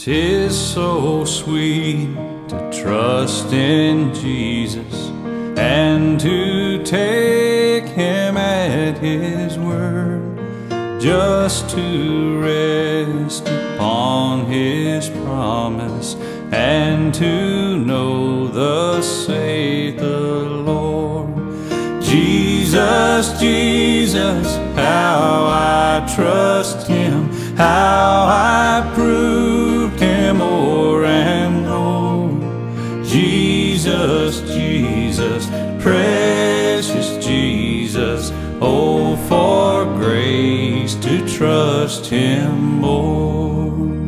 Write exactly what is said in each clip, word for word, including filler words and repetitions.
'Tis so sweet to trust in Jesus and to take Him at His word, just to rest upon His promise and to know thus saith the Lord. Jesus, Jesus, how I trust Him, how I proved Him o'er and o'er. Jesus, Jesus, precious Jesus, oh, for grace to trust Him more.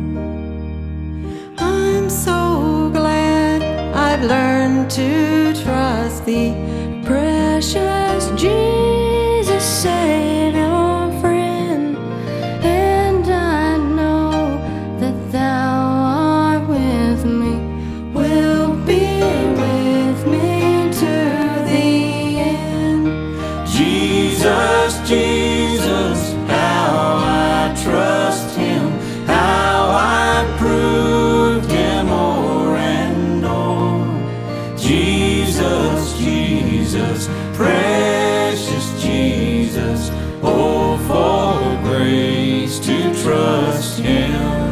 I'm so glad I've learned to trust Thee, precious Jesus, Savior, friend, and I know that Thou art with me, will be with me to the end. Jesus, Jesus, how I trust Him, how I proved Him o'er and o'er. Jesus, Jesus, precious Jesus, oh, for grace to trust Him.